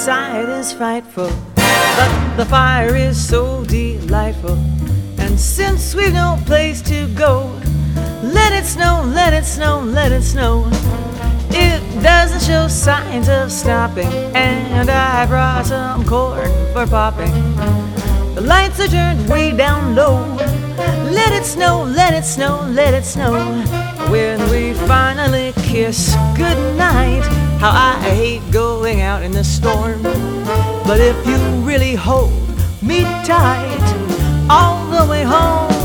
outside is frightful, but the fire is so delightful. And since we've no place to go, let it snow, let it snow, let it snow. It doesn't show signs of stopping, and I brought some corn for popping. The lights are turned way down low. Let it snow, let it snow, let it snow. When we finally kiss goodnight, how I hate going out in the storm. But if you really hold me tight all the way home,